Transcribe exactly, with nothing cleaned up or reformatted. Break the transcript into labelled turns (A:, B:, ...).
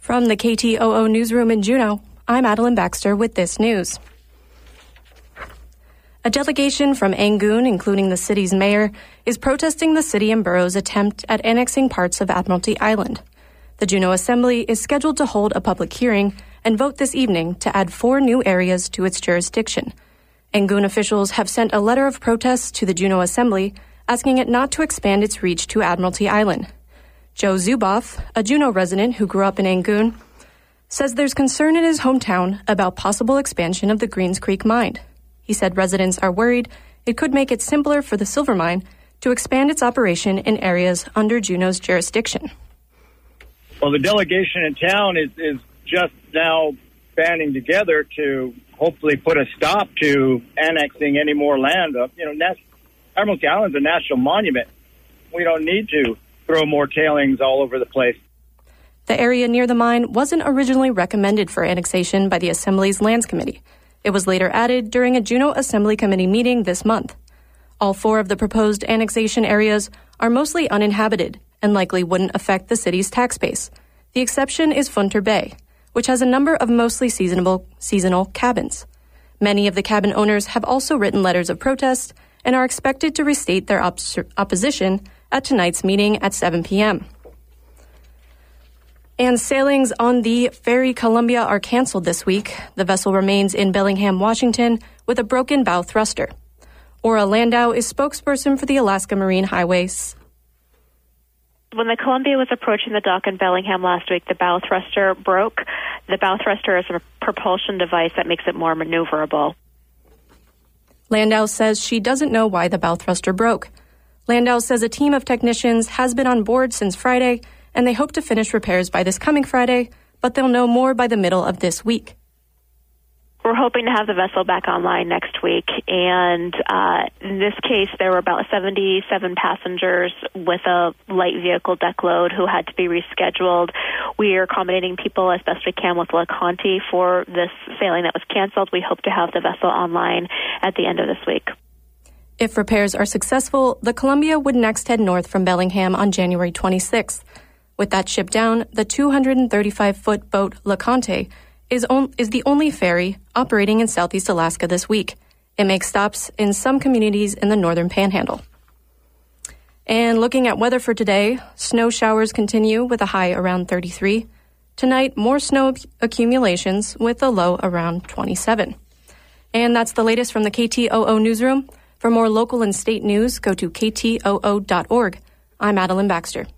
A: From the K T O O newsroom in Juneau, I'm Adeline Baxter with this news. A delegation from Angoon, including the city's mayor, is protesting the city and borough's attempt at annexing parts of Admiralty Island. The Juneau Assembly is scheduled to hold a public hearing and vote this evening to add four new areas to its jurisdiction. Angoon officials have sent a letter of protest to the Juneau Assembly asking it not to expand its reach to Admiralty Island. Joe Zuboff, a Juneau resident who grew up in Angoon, says there's concern in his hometown about possible expansion of the Greens Creek mine. He said residents are worried it could make it simpler for the silver mine to expand its operation in areas under Juneau's jurisdiction.
B: Well, the delegation in town is, is just now banding together to hopefully put a stop to annexing any more land. Uh, you know, Nas- Admiralty Island's a national monument. We don't need to throw more tailings all over the place.
A: The area near the mine wasn't originally recommended for annexation by the Assembly's Lands Committee. It was later added during a Juneau Assembly Committee meeting this month. All four of the proposed annexation areas are mostly uninhabited and likely wouldn't affect the city's tax base. The exception is Funter Bay, which has a number of mostly seasonal, seasonal cabins. Many of the cabin owners have also written letters of protest and are expected to restate their op- opposition at tonight's meeting at seven p.m. And sailings on the ferry Columbia are canceled this week. The vessel remains in Bellingham, Washington, with a broken bow thruster. Ora Landau is spokesperson for the Alaska Marine Highways.
C: When the Columbia was approaching the dock in Bellingham last week, the bow thruster broke. The bow thruster is a propulsion device that makes it more maneuverable.
A: Landau says she doesn't know why the bow thruster broke. Landau says a team of technicians has been on board since Friday, and they hope to finish repairs by this coming Friday, but they'll know more by the middle of this week.
C: We're hoping to have the vessel back online next week, and uh, in this case, there were about seventy-seven passengers with a light vehicle deck load who had to be rescheduled. We are accommodating people as best we can with LeConte for this sailing that was canceled. We hope to have the vessel online at the end of this week.
A: If repairs are successful, the Columbia would next head north from Bellingham on January twenty-sixth. With that ship down, the two hundred thirty-five foot boat LeConte is, on, is the only ferry operating in Southeast Alaska this week. It makes stops in some communities in the northern panhandle. And looking at weather for today, snow showers continue with a high around thirty-three. Tonight, more snow accumulations with a low around twenty-seven. And that's the latest from the K T O O newsroom. For more local and state news, go to K T O O dot org. I'm Adeline Baxter.